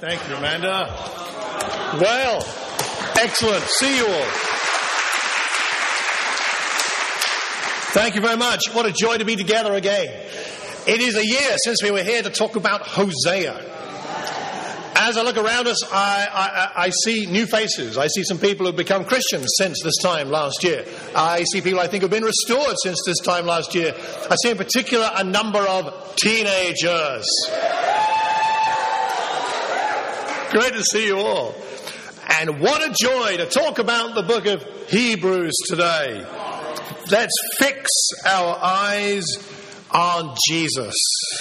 Thank you, Amanda. Well, excellent. See you all. Thank you very much. What a joy to be together again. It is a year since we were here to talk about Hosea. As I look around us, I see new faces. I see some people who've become Christians since this time last year. I see people I think have been restored since this time last year. I see in particular a number of teenagers. Great to see you all. And what a joy to talk about the book of Hebrews today. Let's fix our eyes on Jesus.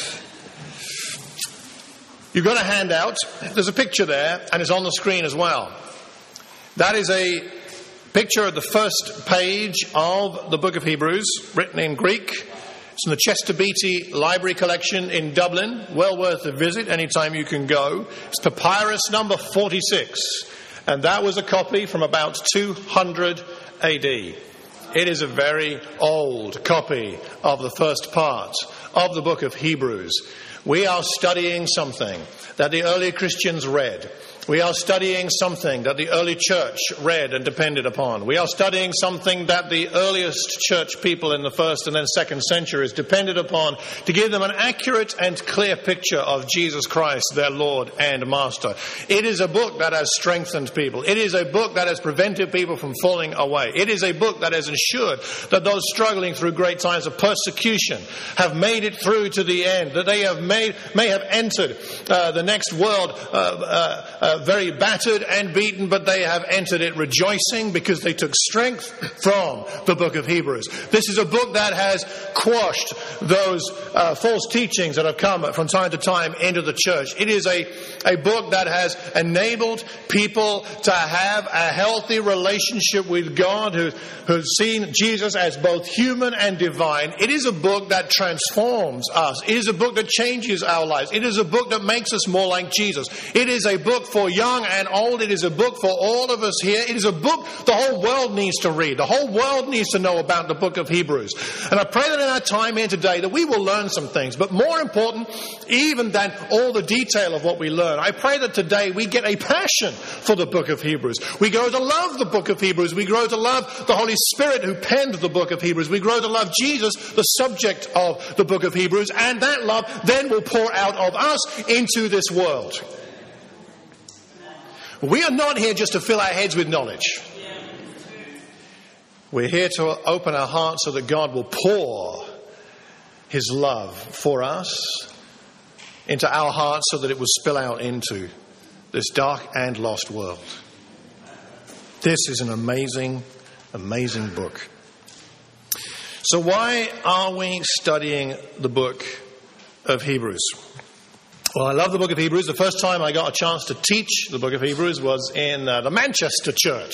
You've got a handout. There's a picture there, and it's on the screen as well. That is a picture of the first page of the book of Hebrews, written in Greek. It's in the Chester Beatty Library Collection in Dublin. Well worth a visit anytime you can go. It's papyrus number 46, and that was a copy from about 200 AD. It is a very old copy of the first part of the book of Hebrews. We are studying something that the early Christians read. We are studying something that the early church read and depended upon. We are studying something that the earliest church people in the first and then second centuries depended upon to give them an accurate and clear picture of Jesus Christ, their Lord and Master. It is a book that has strengthened people. It is a book that has prevented people from falling away. It is a book that has ensured that those struggling through great times of persecution have made it through to the end, that they have may have entered the next world very battered and beaten, but they have entered it rejoicing because they took strength from the book of Hebrews. This is a book that has quashed those false teachings that have come from time to time into the church. It is a book that has enabled people to have a healthy relationship with God, who's seen Jesus as both human and divine. It is a book that transforms us. It is a book that changes our lives. It is a book that makes us more like Jesus. It is a book for young and old. It is a book for all of us here. It is a book the whole world needs to read. The whole world needs to know about the book of Hebrews. And I pray that in our time here today that we will learn some things. But more important, even than all the detail of what we learn, I pray that today we get a passion for the book of Hebrews. We grow to love the book of Hebrews. We grow to love the Holy Spirit who penned the book of Hebrews. We grow to love Jesus, the subject of the book of Hebrews. And that love then will pour out of us into this world. We are not here just to fill our heads with knowledge. We're here to open our hearts so that God will pour His love for us into our hearts so that it will spill out into this dark and lost world. This is an amazing, amazing book. So why are we studying the book of Hebrews? Well, I love the book of Hebrews. The first time I got a chance to teach the book of Hebrews was in the Manchester church.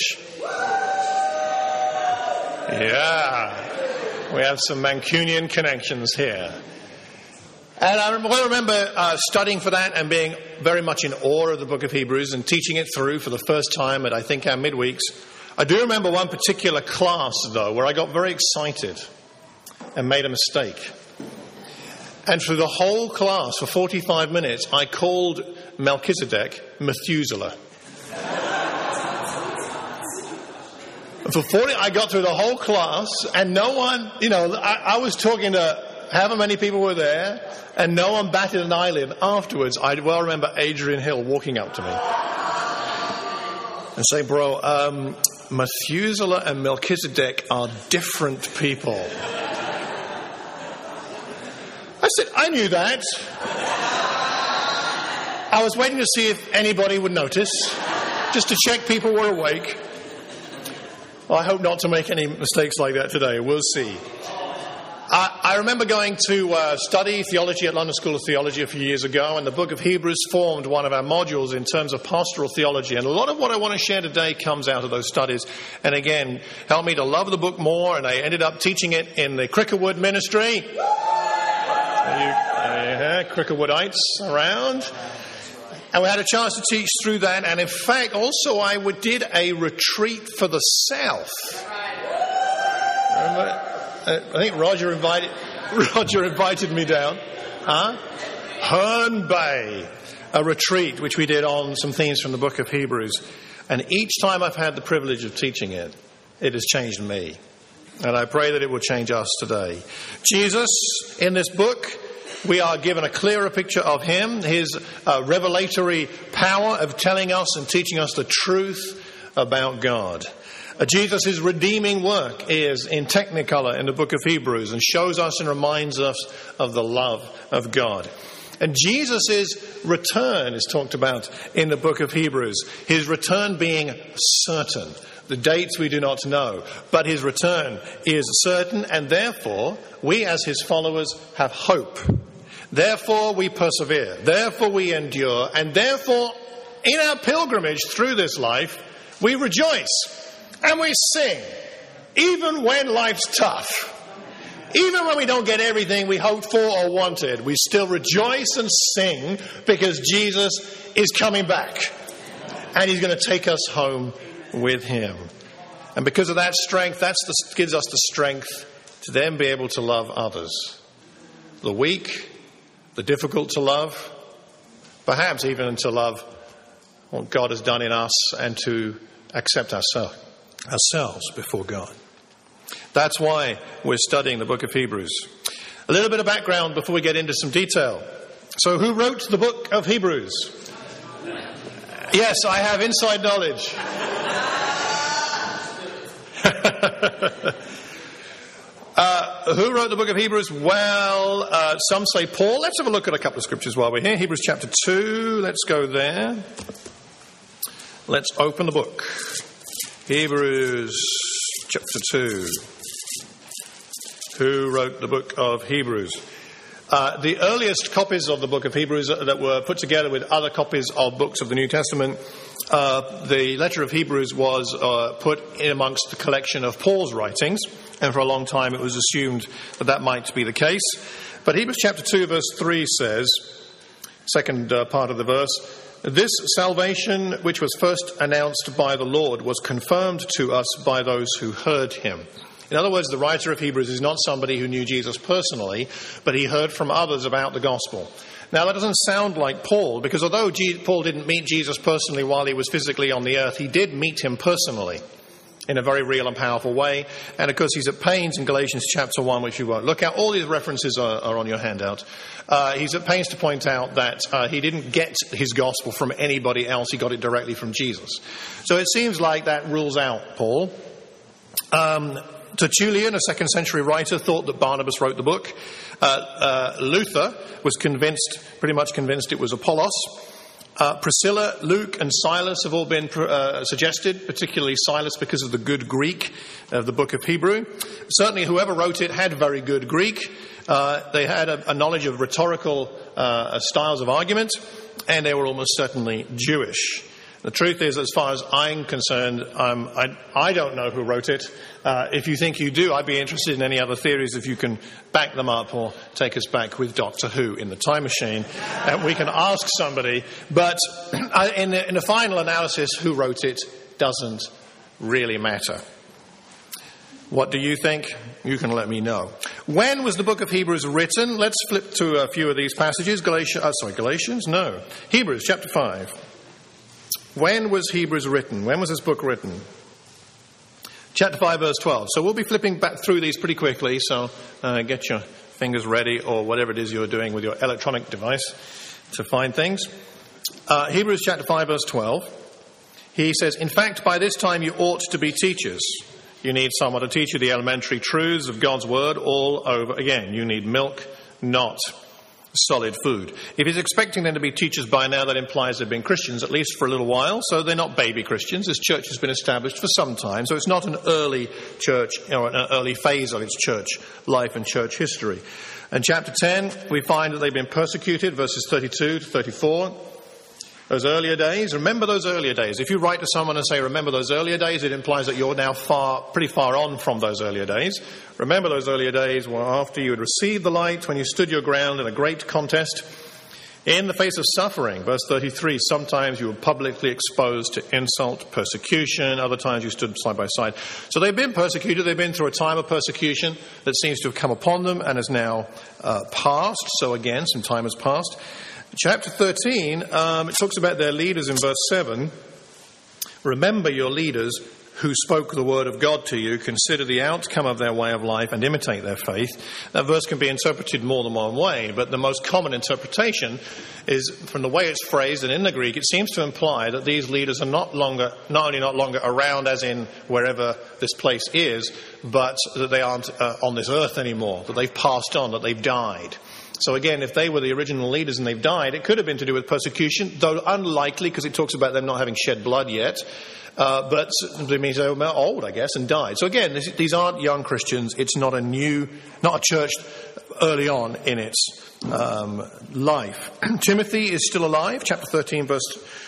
Yeah, we have some Mancunian connections here. And I remember studying for that and being very much in awe of the book of Hebrews and teaching it through for the first time at, I think, our midweeks. I do remember one particular class, though, where I got very excited and made a mistake. And through the whole class, for 45 minutes, I called Melchizedek Methuselah. I got through the whole class, and no one, I was talking to however many people were there, and no one batted an eyelid. Afterwards, I well remember Adrian Hill walking up to me and saying, bro, Methuselah and Melchizedek are different people. I said, I knew that. I was waiting to see if anybody would notice, just to check people were awake. Well, I hope not to make any mistakes like that today. We'll see. I remember going to study theology at London School of Theology a few years ago, and the book of Hebrews formed one of our modules in terms of pastoral theology. And a lot of what I want to share today comes out of those studies. And again, helped me to love the book more, and I ended up teaching it in the Crickerwood ministry. Crickerwoodites around. And we had a chance to teach through that. And in fact, also I did a retreat for the South. I think Roger invited me down. Herne Bay. a retreat which we did on some themes from the book of Hebrews. And each time I've had the privilege of teaching it, it has changed me. And I pray that it will change us today. Jesus, in this book, we are given a clearer picture of him, his revelatory power of telling us and teaching us the truth about God. Jesus' redeeming work is in technicolor in the book of Hebrews and shows us and reminds us of the love of God. And Jesus' return is talked about in the book of Hebrews. His return being certain. The dates we do not know, but his return is certain, and therefore we as his followers have hope. Therefore we persevere. Therefore we endure. And therefore in our pilgrimage through this life, we rejoice and we sing, even when life's tough. Even when we don't get everything we hoped for or wanted, we still rejoice and sing because Jesus is coming back. And he's going to take us home with him. And because of that strength, gives us the strength to then be able to love others. The weak, the difficult to love, perhaps even to love what God has done in us and to accept ourselves before God. That's why we're studying the book of Hebrews. A little bit of background before we get into some detail. So who wrote the book of Hebrews? Yes, I have inside knowledge. Who wrote the book of Hebrews? Well, some say Paul. Let's have a look at a couple of scriptures while we're here. Hebrews chapter 2. Let's go there. Let's open the book. Hebrews chapter 2. Who wrote the book of Hebrews? The earliest copies of the book of Hebrews that were put together with other copies of books of the New Testament, the letter of Hebrews was put in amongst the collection of Paul's writings, and for a long time it was assumed that that might be the case. But Hebrews chapter 2 verse 3 says, second part of the verse, "This salvation which was first announced by the Lord was confirmed to us by those who heard him." In other words, the writer of Hebrews is not somebody who knew Jesus personally, but he heard from others about the gospel. Now, that doesn't sound like Paul, because although Paul didn't meet Jesus personally while he was physically on the earth, he did meet him personally in a very real and powerful way. And, of course, he's at pains in Galatians chapter 1, which you won't look at. All these references are on your handout. He's at pains to point out that he didn't get his gospel from anybody else. He got it directly from Jesus. So it seems like that rules out Paul. Tertullian, a second century writer, thought that Barnabas wrote the book. Luther was pretty much convinced it was Apollos. Priscilla, Luke and Silas have all been suggested, particularly Silas because of the good Greek of the book of Hebrew. Certainly whoever wrote it had very good Greek. They had a knowledge of rhetorical styles of argument, and they were almost certainly Jewish. The truth is, as far as I'm concerned, I don't know who wrote it. If you think you do, I'd be interested in any other theories if you can back them up or take us back with Doctor Who in the time machine. We can ask somebody. But in the final analysis, who wrote it doesn't really matter. What do you think? You can let me know. When was the book of Hebrews written? Let's flip to a few of these passages. Galatians? No. Hebrews chapter 5. When was Hebrews written? When was this book written? Chapter 5, verse 12. So we'll be flipping back through these pretty quickly, so get your fingers ready or whatever it is you're doing with your electronic device to find things. Hebrews chapter 5, verse 12. He says, "In fact, by this time you ought to be teachers. You need someone to teach you the elementary truths of God's word all over again. You need milk, not solid food." If he's expecting them to be teachers by now, that implies they've been Christians at least for a little while. So they're not baby Christians. This church has been established for some time. So it's not an early church or an early phase of its church life and church history. In chapter 10, we find that they've been persecuted, verses 32 to 34. Those earlier days, remember those earlier days. If you write to someone and say, remember those earlier days, it implies that you're now pretty far on from those earlier days. Remember those earlier days after you had received the light, when you stood your ground in a great contest in the face of suffering. Verse 33, sometimes you were publicly exposed to insult, persecution. Other times you stood side by side. So they've been persecuted. They've been through a time of persecution that seems to have come upon them and has now passed. So again, some time has passed. Chapter 13, it talks about their leaders in verse 7. Remember your leaders who spoke the word of God to you, consider the outcome of their way of life and imitate their faith. That verse can be interpreted more than one way, but the most common interpretation is, from the way it's phrased and in the Greek, it seems to imply that these leaders are not only not longer around as in wherever this place is, but that they aren't on this earth anymore, that they've passed on, that they've died. So again, if they were the original leaders and they've died, it could have been to do with persecution, though unlikely because it talks about them not having shed blood yet. But it means they were old, I guess, and died. So again, these aren't young Christians. It's not a church early on in its life. Timothy is still alive, chapter 13, verse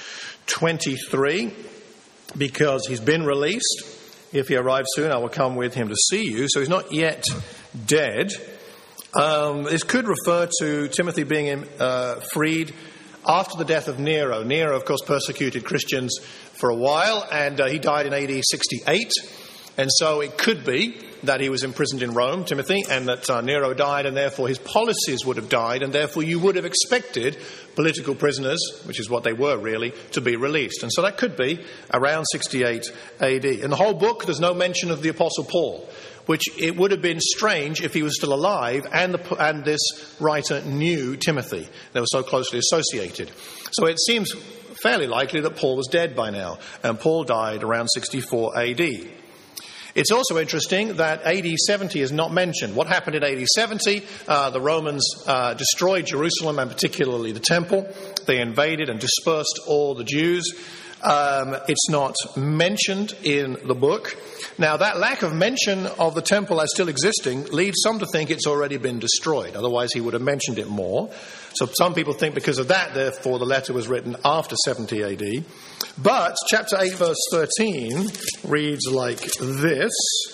23, because he's been released. If he arrives soon, I will come with him to see you. So he's not yet dead. This could refer to Timothy being freed after the death of Nero. Nero, of course, persecuted Christians for a while, and he died in AD 68. And so it could be that he was imprisoned in Rome, Timothy, and that Nero died, and therefore his policies would have died, and therefore you would have expected political prisoners, which is what they were really, to be released. And so that could be around 68 AD. In the whole book, there's no mention of the Apostle Paul, which it would have been strange if he was still alive and this writer knew Timothy. They were so closely associated. So it seems fairly likely that Paul was dead by now, and Paul died around 64 AD. It's also interesting that AD 70 is not mentioned. What happened in AD 70? The Romans destroyed Jerusalem, and particularly the temple. They invaded and dispersed all the Jews. It's not mentioned in the book. Now, that lack of mention of the temple as still existing leads some to think it's already been destroyed. Otherwise, he would have mentioned it more. So some people think because of that, therefore, the letter was written after 70 AD. But chapter 8, verse 13 reads like this.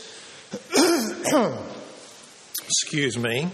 Excuse me.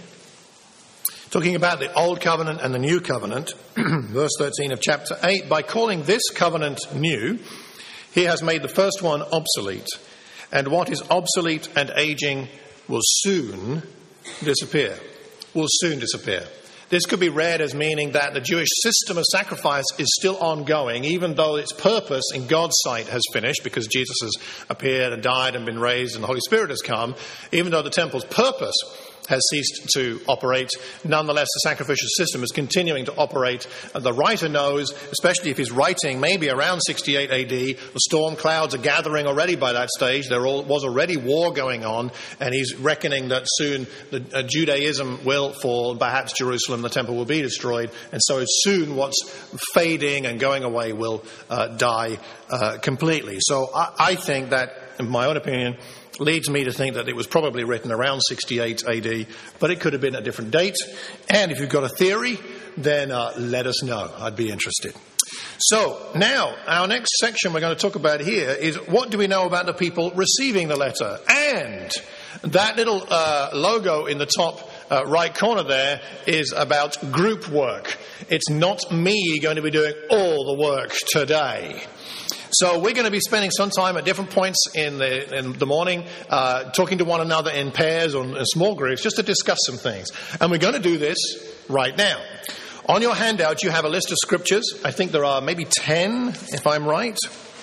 Talking about the Old Covenant and the New Covenant, verse 13 of chapter 8, by calling this covenant new, he has made the first one obsolete, and what is obsolete and aging will soon disappear. Will soon disappear. This could be read as meaning that the Jewish system of sacrifice is still ongoing, even though its purpose in God's sight has finished, because Jesus has appeared and died and been raised and the Holy Spirit has come. Even though the temple's purpose has ceased to operate, nonetheless the sacrificial system is continuing to operate. And the writer knows, especially if he's writing maybe around 68 AD, the storm clouds are gathering already by that stage. There was already war going on, and he's reckoning that soon Judaism will fall, perhaps Jerusalem, the temple will be destroyed, and so soon what's fading and going away will die completely. So I think that, in my own opinion, leads me to think that it was probably written around 68 AD, but it could have been a different date. And if you've got a theory, then let us know. I'd be interested. So now, our next section we're going to talk about here is what do we know about the people receiving the letter? And that little logo in the top right corner there is about group work. It's not me going to be doing all the work today. So we're going to be spending some time at different points in the morning talking to one another in pairs or in small groups just to discuss some things. And we're going to do this right now. On your handout, you have a list of scriptures. I think there are maybe 10, if I'm right.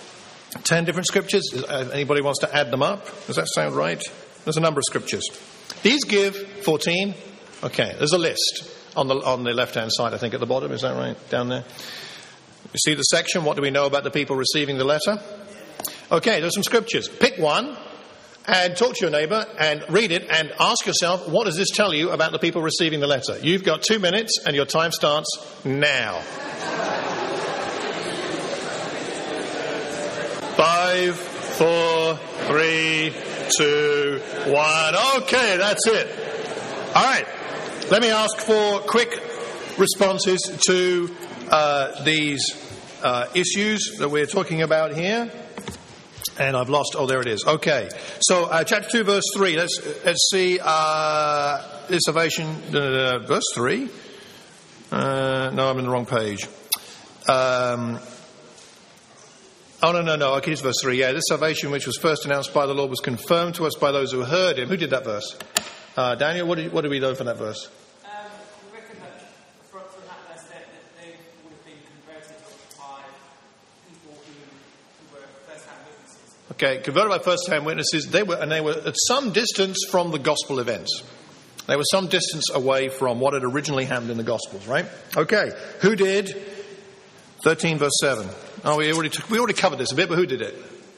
10 different scriptures. Anybody wants to add them up? Does that sound right? There's a number of scriptures. These give 14. Okay, there's a list on the left-hand side, I think, at the bottom. Is that right? Down there? You see the section, what do we know about the people receiving the letter? Okay, there's some scriptures. Pick one and talk to your neighbour and read it and ask yourself, what does this tell you about the people receiving the letter? You've got 2 minutes and your time starts now. 5, 4, 3, 2, 1. Okay, that's it. All right, let me ask for quick responses to these issues that we're talking about here. And I've lost, there it is. Okay. So, chapter 2, verse 3. Let's see, this salvation, verse 3. No, I'm in the wrong page. No. Okay, it's verse 3. Yeah, this salvation which was first announced by the Lord was confirmed to us by those who heard him. Who did that verse? Daniel, what do we know from that verse? We reckon that from that verse that the Okay, converted by first-hand witnesses, they were at some distance from the gospel events. They were some distance away from what had originally happened in the Gospels, right? Okay, who did? 13 verse 7. Oh, we already covered this a bit, but who did it?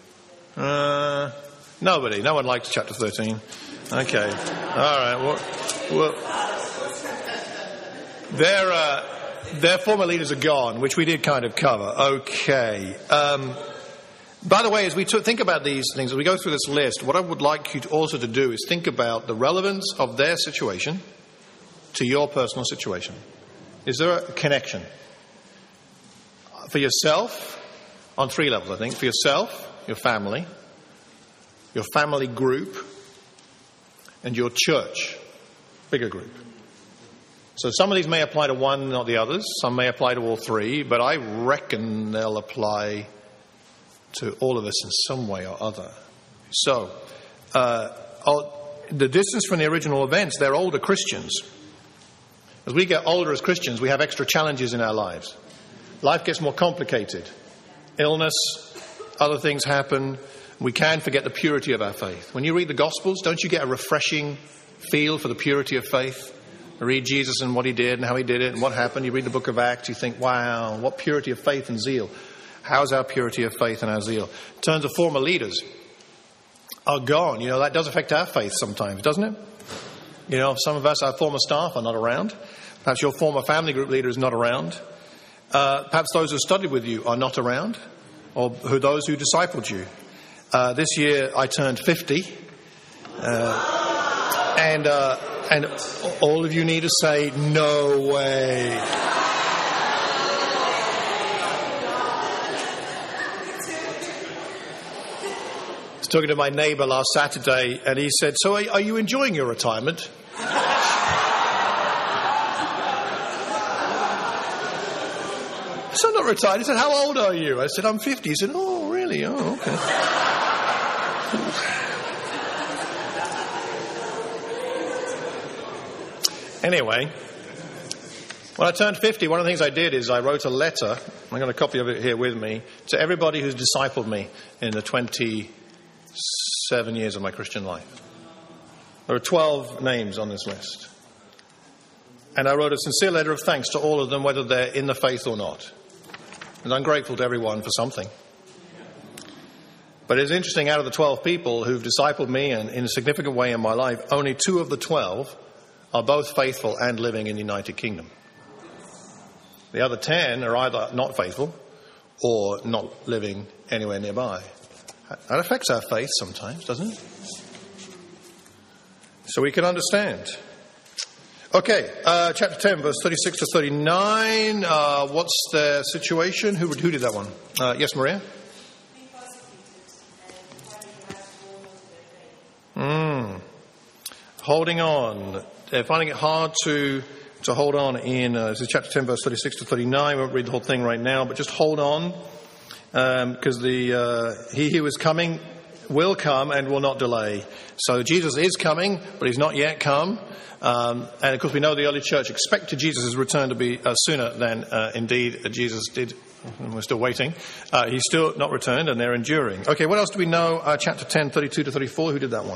Nobody. No one liked chapter 13. Okay. All right. Well, their former leaders are gone, which we did kind of cover. Okay. By the way, as we think about these things, as we go through this list, what I would like you also to do is think about the relevance of their situation to your personal situation. Is there a connection? For yourself, on 3 levels, I think. For yourself, your family group, and your church, bigger group. So some of these may apply to one, not the others. Some may apply to all 3, but I reckon they'll apply to all of us in some way or other. So, the distance from the original events, they're older Christians. As we get older as Christians, we have extra challenges in our lives. Life gets more complicated. Illness, other things happen. We can forget the purity of our faith. When you read the Gospels, don't you get a refreshing feel for the purity of faith? You read Jesus and what he did and how he did it and what happened. You read the book of Acts, you think, wow, what purity of faith and zeal. How's our purity of faith and our zeal? In terms of former leaders are gone. That does affect our faith sometimes, doesn't it? Some of us, our former staff, are not around. Perhaps your former family group leader is not around. Perhaps those who studied with you are not around, or those who discipled you. This year I turned 50, and all of you need to say, no way. I was talking to my neighbour last Saturday, and he said, so are you enjoying your retirement? So I'm not retired. He said, how old are you? I said, I'm 50. He said, oh, really? Oh, okay. Anyway, when I turned 50, one of the things I did is I wrote a letter, I've got a copy of it here with me, to everybody who's discipled me in the 27 years of my Christian life. There are 12 names on this list. And I wrote a sincere letter of thanks to all of them, whether they're in the faith or not. And I'm grateful to everyone for something. But it's interesting, out of the 12 people who've discipled me and in a significant way in my life, only 2 of the 12 are both faithful and living in the United Kingdom. The other 10 are either not faithful or not living anywhere nearby. That affects our faith sometimes, doesn't it? So we can understand. Okay, chapter 10, verse 36 to 39. What's the situation? Who did that one? Yes, Maria? Holding on. They're finding it hard to hold on in this is chapter 10, verse 36 to 39. We won't read the whole thing right now, but just hold on, because he who is coming will come and will not delay. So Jesus is coming, but he's not yet come. And of course, we know the early church expected Jesus' return to be sooner than indeed Jesus did. We're still waiting. He's still not returned, and they're enduring. Okay, what else do we know? Chapter 10, 32 to 34. Who did that one?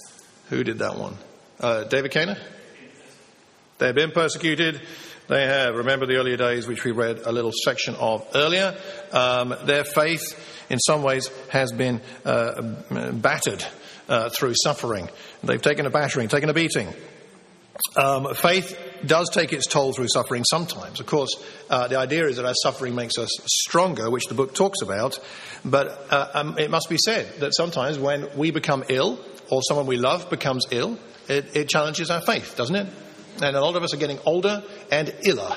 David Kana? They've been persecuted. They have. Remember the earlier days, which we read a little section of earlier. Their faith, in some ways, has been battered through suffering. They've taken a battering, taken a beating. Faith does take its toll through suffering sometimes. Of course, the idea is that our suffering makes us stronger, which the book talks about. But it must be said that sometimes when we become ill, or someone we love becomes ill, it challenges our faith, doesn't it? And a lot of us are getting older and iller.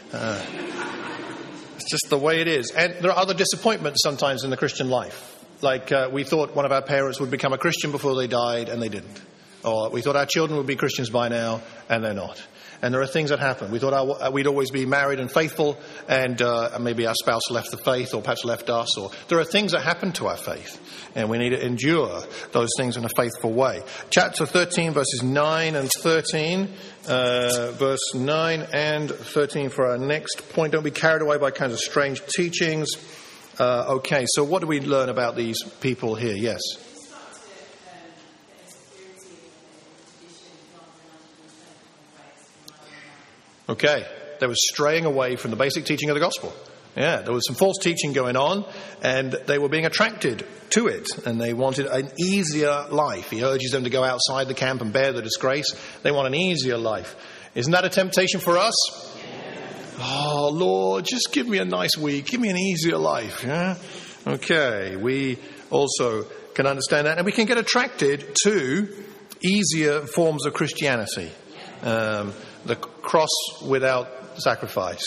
It's just the way it is. And there are other disappointments sometimes in the Christian life. Like we thought one of our parents would become a Christian before they died, and they didn't. Or we thought our children would be Christians by now, and they're not. And there are things that happen. We thought we'd always be married and faithful, and maybe our spouse left the faith, or perhaps left us. Or there are things that happen to our faith, and we need to endure those things in a faithful way. Chapter 13, verses 9 and 13. Verse 9 and 13 for our next point. Don't be carried away by kinds of strange teachings. Okay, so what do we learn about these people here? Yes. Okay, they were straying away from the basic teaching of the gospel. Yeah, there was some false teaching going on, and they were being attracted to it, and they wanted an easier life. He urges them to go outside the camp and bear the disgrace. They want an easier life. Isn't that a temptation for us? Oh, Lord, just give me a nice week. Give me an easier life. Yeah? Okay, we also can understand that, and we can get attracted to easier forms of Christianity. The cross without sacrifice.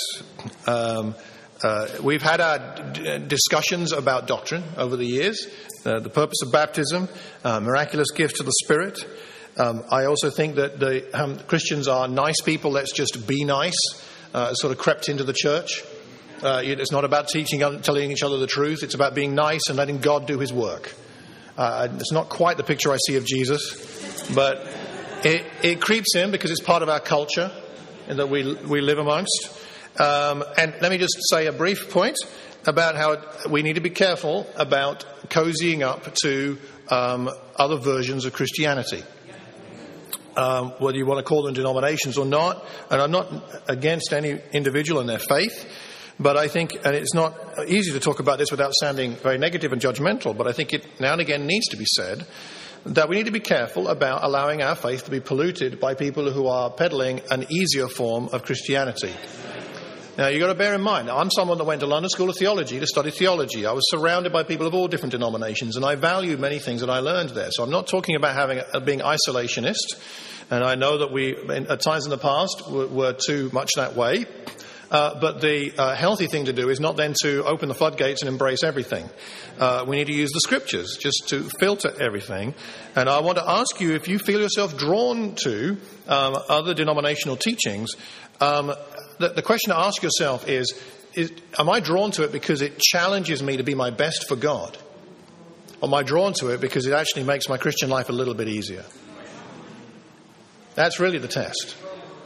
We've had our discussions about doctrine over the years, the purpose of baptism, miraculous gifts of the Spirit. I also think that the Christians are nice people. Let's just be nice. Sort of crept into the church. It's not about telling each other the truth. It's about being nice and letting God do his work. It's not quite the picture I see of Jesus, but it creeps in because it's part of our culture that we live amongst. And let me just say a brief point about how we need to be careful about cozying up to other versions of Christianity. Whether you want to call them denominations or not, and I'm not against any individual in their faith, but I think, and it's not easy to talk about this without sounding very negative and judgmental, but I think it now and again needs to be said that we need to be careful about allowing our faith to be polluted by people who are peddling an easier form of Christianity. Now, you've got to bear in mind, I'm someone that went to London School of Theology to study theology. I was surrounded by people of all different denominations, and I value many things that I learned there. So I'm not talking about being isolationist, and I know that we, at times in the past, were too much that way. But the healthy thing to do is not then to open the floodgates and embrace everything. We need to use the scriptures just to filter everything. And I want to ask you, if you feel yourself drawn to other denominational teachings, the question to ask yourself is, am I drawn to it because it challenges me to be my best for God? Or am I drawn to it because it actually makes my Christian life a little bit easier? That's really the test.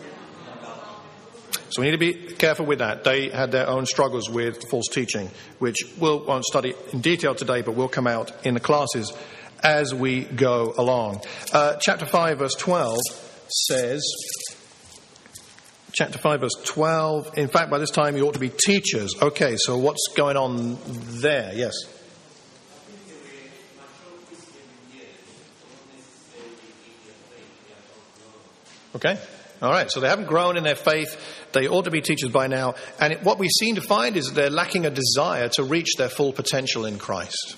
So we need to be careful with that. They had their own struggles with false teaching, which we won't study in detail today, but will come out in the classes as we go along. Chapter 5, verse 12 says... Chapter 5, verse 12. In fact, by this time you ought to be teachers. Okay, so what's going on there? Yes? Okay. All right, so they haven't grown in their faith. They ought to be teachers by now. And what we seem to find is that they're lacking a desire to reach their full potential in Christ.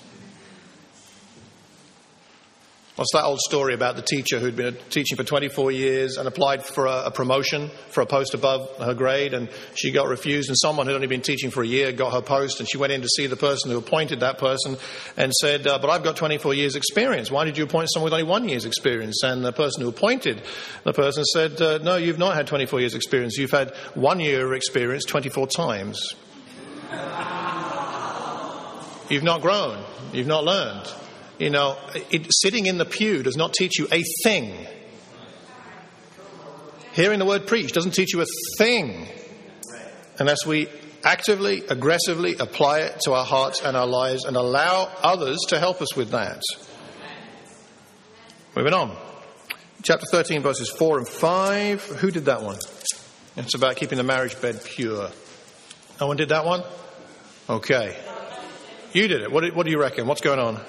What's that old story about the teacher who'd been teaching for 24 years and applied for a promotion for a post above her grade, and she got refused, and someone who'd only been teaching for a year got her post, and she went in to see the person who appointed that person and said, but I've got 24 years experience. Why did you appoint someone with only 1 year's experience? And the person who appointed the person said, no, you've not had 24 years experience. You've had 1 year of experience 24 times. You've not grown. You've not learned. You know, sitting in the pew does not teach you a thing. Hearing the word preached doesn't teach you a thing unless we actively, aggressively apply it to our hearts and our lives and allow others to help us with that. Moving on. Chapter 13, verses 4 and 5. Who did that one? It's about keeping the marriage bed pure. No one did that one? Okay. You did it. What do you reckon? What's going on?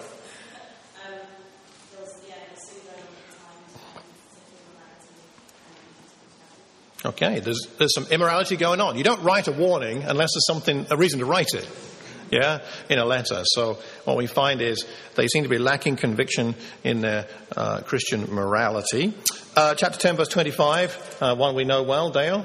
Okay, there's some immorality going on. You don't write a warning unless there's a reason to write it, in a letter. So what we find is they seem to be lacking conviction in their Christian morality. Chapter 10, verse 25, one we know well, Dale.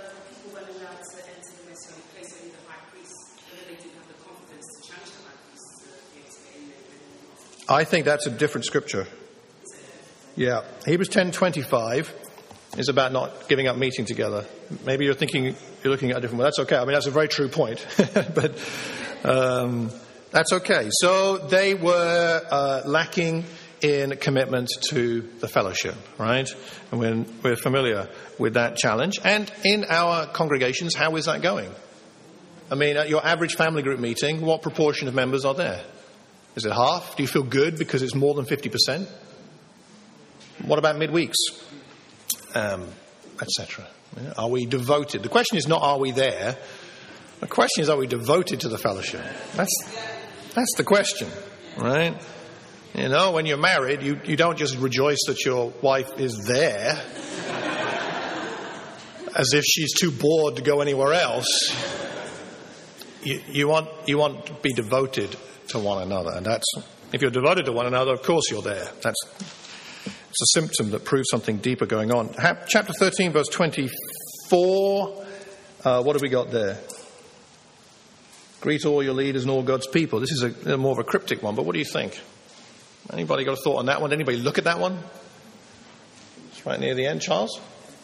I think that's a different scripture. Yeah, Hebrews 10:25 is about not giving up meeting together. Maybe you're looking at a different one. That's okay. I mean, that's a very true point. But that's okay. So they were lacking in commitment to the fellowship, right? And we're familiar with that challenge. And in our congregations, how is that going? I mean, at your average family group meeting, what proportion of members are there? Is it half? Do you feel good because it's more than 50%? What about midweeks? Etc. Are we devoted? The question is not are we there. The question is are we devoted to the fellowship? That's the question, right? You know, when you're married, you don't just rejoice that your wife is there as if she's too bored to go anywhere else. You want to be devoted to one another, and that's if you're devoted to one another, of course you're there. It's a symptom that proves something deeper going on. Chapter 13, verse 24. What have we got there? Greet all your leaders and all God's people. This is a more of a cryptic one, but what do you think? Anybody got a thought on that one? Anybody look at that one? It's right near the end, Charles.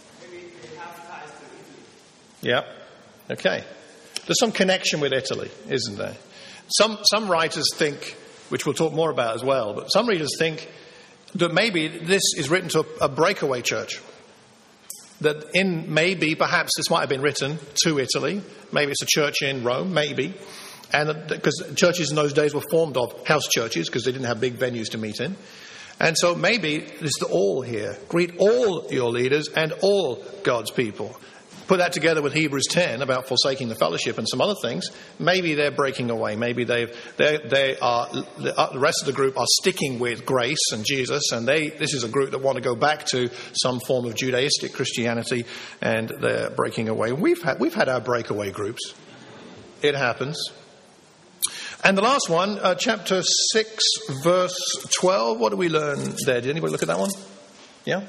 Yeah. Okay. There's some connection with Italy, isn't there? Some writers think, which we'll talk more about as well, but some readers think that maybe this is written to a breakaway church. That maybe, perhaps this might have been written to Italy. Maybe it's a church in Rome, maybe. And because churches in those days were formed of house churches because they didn't have big venues to meet in. And so maybe this is the all here. Greet all your leaders and all God's people. Put that together with Hebrews 10 about forsaking the fellowship and some other things. Maybe they're breaking away. Maybe the rest of the group are sticking with grace and Jesus, and this is a group that want to go back to some form of Judaistic Christianity, and they're breaking away. We've had our breakaway groups. It happens. And the last one, chapter 6, verse 12. What do we learn there? Did anybody look at that one? Yeah.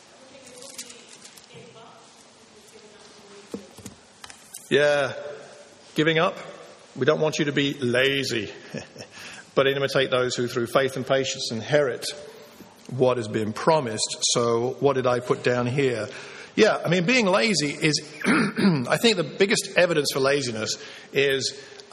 Yeah, giving up. We don't want you to be lazy, but imitate those who through faith and patience inherit what has been promised. So what did I put down here? Yeah, I mean, being lazy is, I think the biggest evidence for laziness is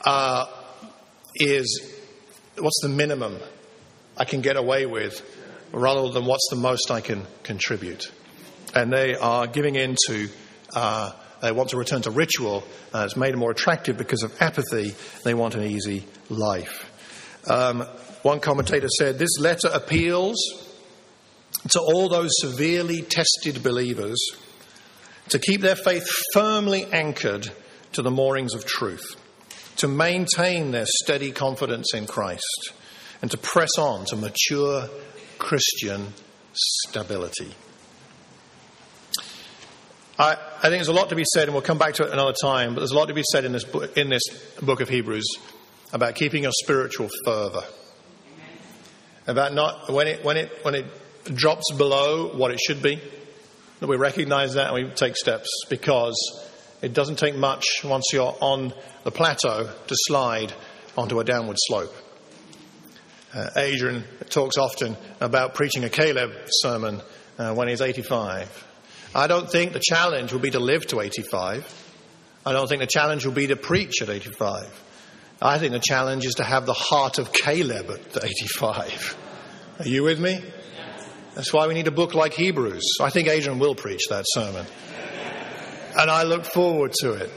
what's the minimum I can get away with rather than what's the most I can contribute. And they are giving in to... They want to return to ritual. It's made them more attractive because of apathy. They want an easy life. One commentator said, this letter appeals to all those severely tested believers to keep their faith firmly anchored to the moorings of truth, to maintain their steady confidence in Christ, and to press on to mature Christian stability. I think there's a lot to be said, and we'll come back to it another time, but there's a lot to be said in this book of Hebrews about keeping your spiritual fervor. About not when it drops below what it should be, that we recognize that and we take steps, because it doesn't take much once you're on the plateau to slide onto a downward slope. Adrian talks often about preaching a Caleb sermon when he's 85. I don't think the challenge will be to live to 85. I don't think the challenge will be to preach at 85. I think the challenge is to have the heart of Caleb at 85. Are you with me? That's why we need a book like Hebrews. I think Adrian will preach that sermon. And I look forward to it.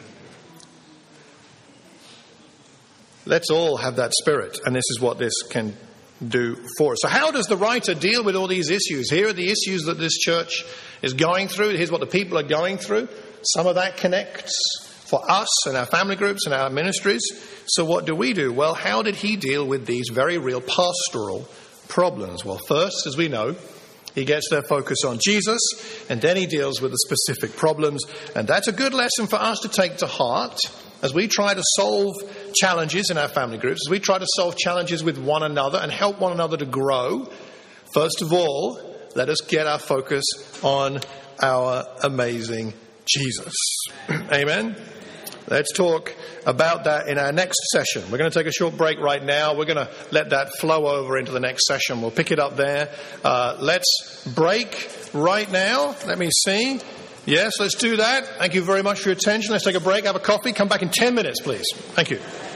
Let's all have that spirit, and this is what this can do for us. So how does the writer deal with all these issues? Here are the issues that this church is going through. Here's what the people are going through. Some of that connects for us and our family groups and our ministries. So what do we do? Well, how did he deal with these very real pastoral problems? Well, first, as we know, he gets their focus on Jesus, and then he deals with the specific problems. And that's a good lesson for us to take to heart as we try to solve challenges in our family groups, as we try to solve challenges with one another and help one another to grow. First of all, let us get our focus on our amazing Jesus. Amen. Let's talk about that in our next session. We're going to take a short break right now. We're going to let that flow over into the next session. We'll pick it up there. Let's break right now. Let me see. Yes, let's do that. Thank you very much for your attention. Let's take a break, have a coffee. Come back in 10 minutes, please. Thank you.